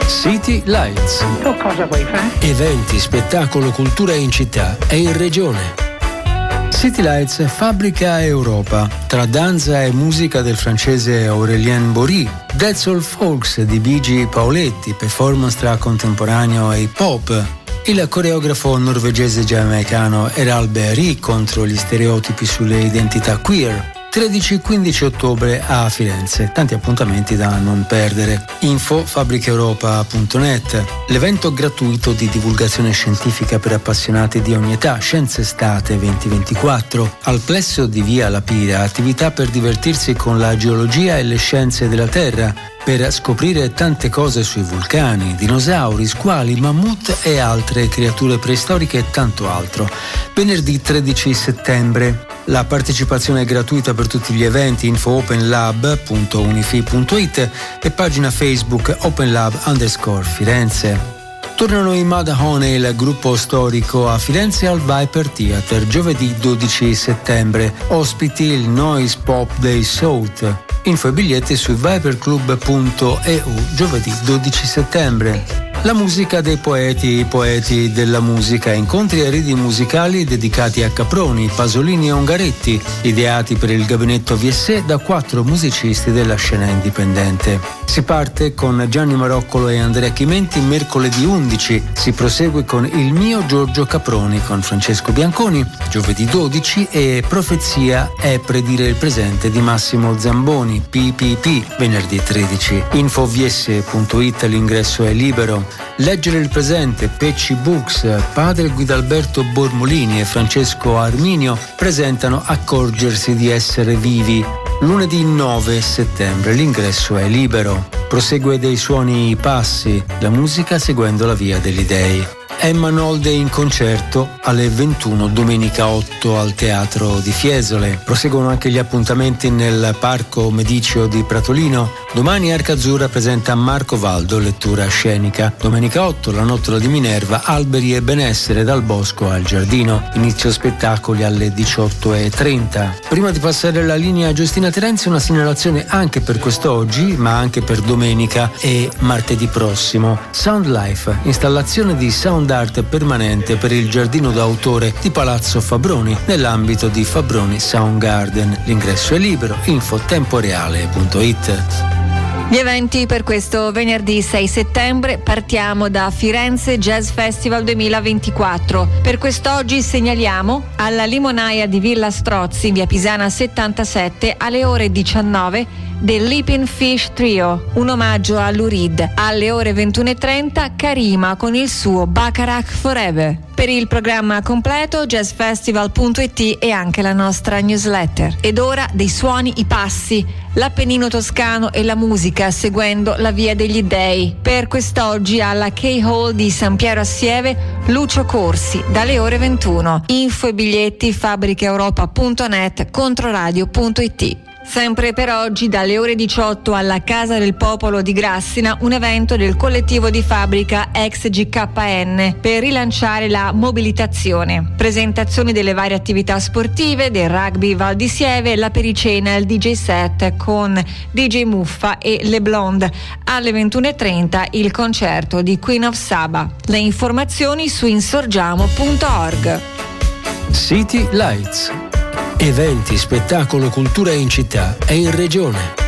City Lights. Tu cosa vuoi fare? Eventi, spettacolo, cultura in città e in regione. City Lights Fabbrica Europa, tra danza e musica del francese Aurélien Bory, Dead Soul Folks di Bigi Paoletti, performance tra contemporaneo e hip hop, il coreografo norvegese giamaicano Errol Berry contro gli stereotipi sulle identità queer. 13-15 ottobre a Firenze, tanti appuntamenti da non perdere. Info fabbricaeuropa.net, l'evento gratuito di divulgazione scientifica per appassionati di ogni età, Scienze Estate 2024. Al plesso di Via La Pira, attività per divertirsi con la geologia e le scienze della Terra, per scoprire tante cose sui vulcani, dinosauri, squali, mammut e altre creature preistoriche e tanto altro. Venerdì 13 settembre. La partecipazione è gratuita per tutti gli eventi. Info openlab.unifi.it e pagina Facebook openlab_Firenze. Tornano i Madahone, il gruppo storico, a Firenze al Viper Theatre giovedì 12 settembre. Ospiti il Noise Pop Day South. Info e biglietti su viperclub.eu giovedì 12 settembre. La musica dei poeti, i poeti della musica, incontri e ridi musicali dedicati a Caproni, Pasolini e Ungaretti, ideati per il gabinetto VSE da 4 musicisti della scena indipendente. Si parte con Gianni Maroccolo e Andrea Chimenti mercoledì 11, si prosegue con Il mio Giorgio Caproni con Francesco Bianconi giovedì 12 e Profezia è predire il presente di Massimo Zamboni, PPP, venerdì 13. Info vs.it, l'ingresso è libero. Leggere il presente, Pecci Books, padre Guidalberto Bormolini e Francesco Arminio presentano Accorgersi di essere vivi. Lunedì 9 settembre, l'ingresso è libero. Prosegue dei suoni i passi, la musica seguendo la via degli dei. Emma Nolde in concerto alle 21 domenica 8 al Teatro di Fiesole. Proseguono anche gli appuntamenti nel Parco Medicio di Pratolino. Domani Arca Azzurra presenta Marco Valdo, lettura scenica. Domenica 8 la Nottola di Minerva, alberi e benessere dal bosco al giardino. Inizio spettacoli alle 18:30. Prima di passare la linea a Giustina Terenzi, una segnalazione anche per quest'oggi, ma anche per domenica e martedì prossimo. Sound Life, installazione di sound art permanente per il giardino d'autore di Palazzo Fabroni nell'ambito di Fabroni Sound Garden. L'ingresso è libero. Info temporeale.it. Gli eventi per questo venerdì 6 settembre: partiamo da Firenze Jazz Festival 2024. Per quest'oggi segnaliamo alla Limonaia di Villa Strozzi, via Pisana 77, alle ore 19 The Leaping Fish Trio, un omaggio a Lou Reed. Alle ore 21:30 Karima con il suo Bacharach Forever. Per il programma completo jazzfestival.it e anche la nostra newsletter. Ed ora dei suoni i passi, l'Appennino toscano e la musica seguendo la via degli dei. Per quest'oggi alla K-Hall di San Piero Assieve Lucio Corsi dalle ore 21. Info e biglietti fabbricaeuropa.net, controradio.it. Sempre per oggi dalle ore 18 alla Casa del Popolo di Grassina un evento del collettivo di fabbrica ex GKN per rilanciare la mobilitazione. Presentazioni delle varie attività sportive, del rugby Val di Sieve, la pericena e il DJ set con DJ Muffa e Le Blonde. Alle 21:30 il concerto di Queen of Saba. Le informazioni su insorgiamo.org. City Lights. Eventi, spettacolo, cultura in città e in regione.